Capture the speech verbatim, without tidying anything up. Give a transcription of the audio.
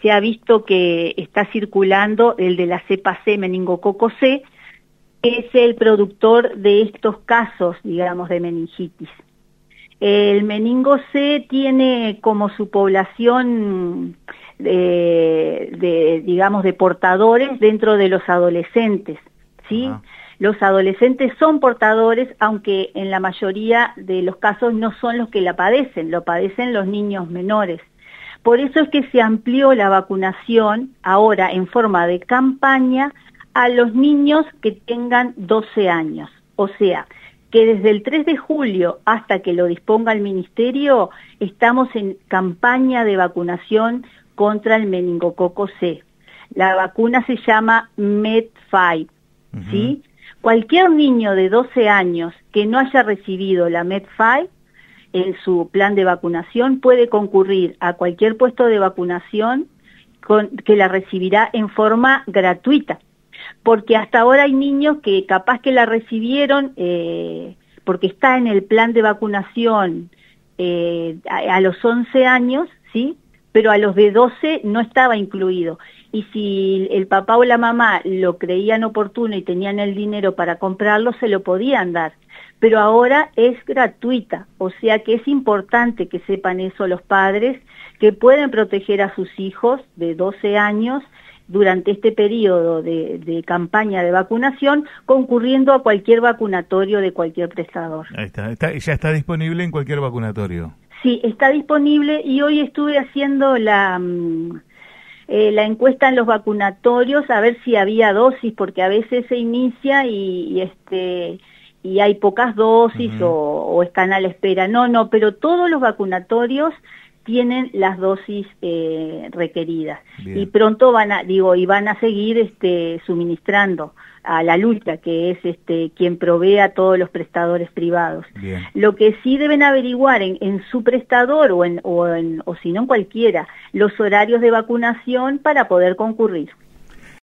se ha visto que está circulando el de la cepa C, meningococo C, que es el productor de estos casos, digamos, de meningitis. El meningo C tiene como su población de, de digamos, de portadores dentro de los adolescentes, ¿sí? Ajá. Los adolescentes son portadores, aunque en la mayoría de los casos no son los que la padecen, lo padecen los niños menores. Por eso es que se amplió la vacunación ahora en forma de campaña a los niños que tengan doce años. O sea, que desde el tres de julio hasta que lo disponga el Ministerio, estamos en campaña de vacunación contra el meningococo C. La vacuna se llama Med-cinco, uh-huh. ¿sí? Cualquier niño de doce años que no haya recibido la Med-cinco en su plan de vacunación puede concurrir a cualquier puesto de vacunación con, que la recibirá en forma gratuita. Porque hasta ahora hay niños que capaz que la recibieron eh, porque está en el plan de vacunación eh, a, a los once años, ¿sí? Pero a los de doce no estaba incluido. Y si el papá o la mamá lo creían oportuno y tenían el dinero para comprarlo, se lo podían dar. Pero ahora es gratuita, o sea que es importante que sepan eso los padres, que pueden proteger a sus hijos de doce años durante este periodo de, de campaña de vacunación, concurriendo a cualquier vacunatorio de cualquier prestador. Ahí está, está, ya está disponible en cualquier vacunatorio. Sí, está disponible y hoy estuve haciendo la, eh, la encuesta en los vacunatorios a ver si había dosis, porque a veces se inicia y, y este... y hay pocas dosis uh-huh. o, o están a la espera. No, no, pero todos los vacunatorios tienen las dosis eh, requeridas. Bien. Y pronto van a, digo, y van a seguir este, suministrando a la lucha, que es este, quien provee a todos los prestadores privados. Bien. Lo que sí deben averiguar en, en su prestador o, en, o, en, o si no en cualquiera, los horarios de vacunación para poder concurrir.